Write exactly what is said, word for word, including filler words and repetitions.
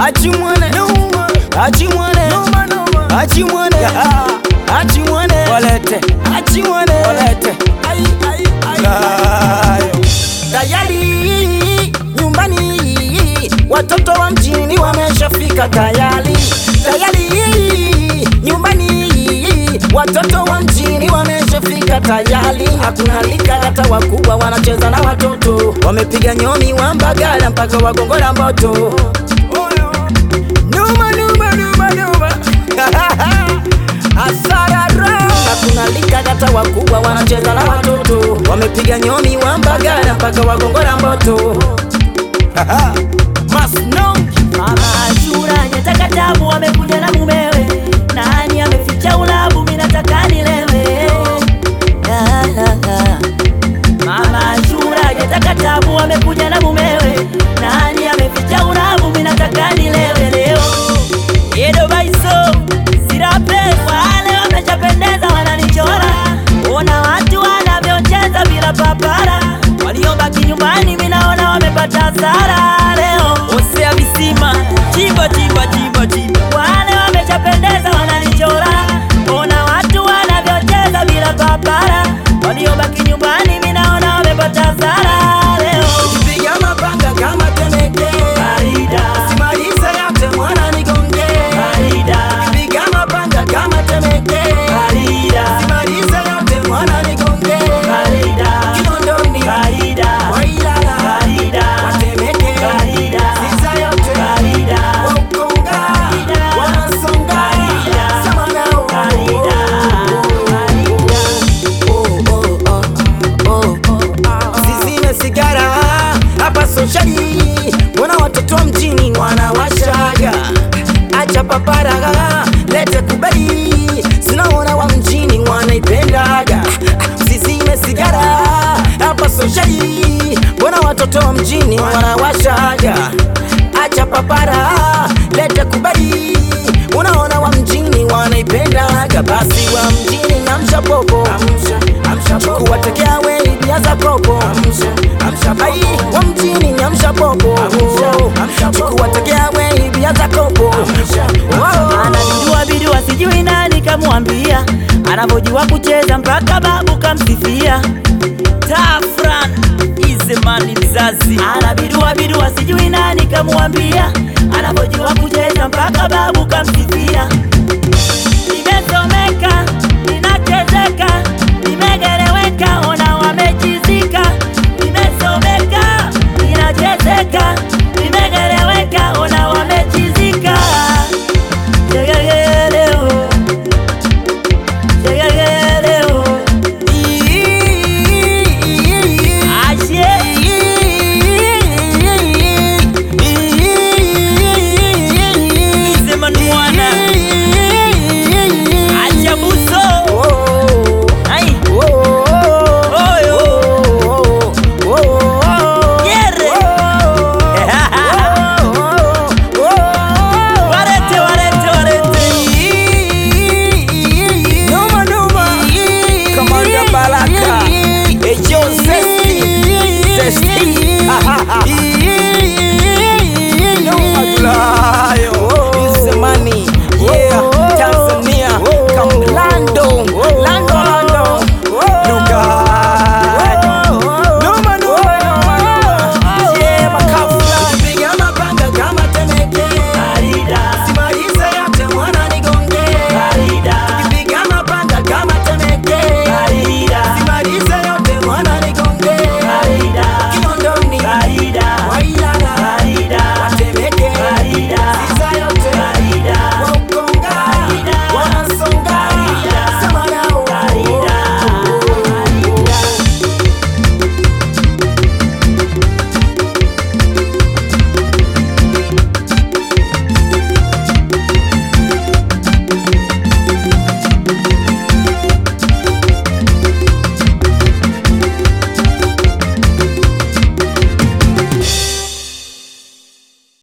achimwane, achimwane, achimwane, achimwane, walete, achimwane, walete, ai ai ai. Tayari nyumbani, watoto wa mjini wameshafika tayari. Tayari nyumbani, watoto wa mjini wameshafika tayari. Hakuna lika hata wakubwa wanacheza na watoto, wamepiga nyomi wa Mbagala mpaka Wagongola Mboto. Numa numa numa numa asararo. Hakuna lika hata wakubwa wanacheza na watoto, wamepiga nyomi wa Mbagala mpaka Wagongola Mboto. Masno Mama Ashura nyataka tabu amekuja na mumewe, nani ameficha ulabu mimi nataka nilewe. Mama Ashura nyataka tabu amekuja na mumewe, nani ameficha ulabu mimi nataka nilewe leo. Edo baiso sirape wale wameshapendeza wananichora, ona watu wanavyocheza bila papara, waliobaki nyumbani mimi naona wamepata hasara leo. Osea visima chimba chimba chimba chimba, wale wameshapendeza wananichora, ona watu wanavyocheza bila papara, waliobaki nyumbani mimi naona wamepata hasara leo. piga mapanga kama temeke, Farida simaliza yote mwana nigonge. Farida Piga mapanga kama temeke, Farida simaliza yote mwana nigonge. Farida Kinondoni, Farida Wailala, Farida Watemeke, Farida Sisa yote, Farida Wakonga, Farida Wanasonga, Farida Samanao. Farida Farida. Oh, oh, oh, oh. Zizime sigara hapa soshali, wana watoto wa mjini wanawashaga. Acha papara, lete kubali, sinaona wa mjini wanaipendaga. Zizime sigara hapa soshali, wana watoto wa mjini wanawashaga. Acha papara, lete kubali, unaona wa mjini wanaipendaga. Basi wa mjini namsha popo, chukua tekea we ibiaza kopo. Ai, wa mjini nyamsha popo, chukua tekea we ibiaza kopo. Ananijua bidua sijui nani kamwambia, anavojua kucheza mpaka babu kamsifia. Tafran Izemani mzazi, anabidua bidua sijui nani kamwambia, anavojua kucheza mpaka babu kamsifia.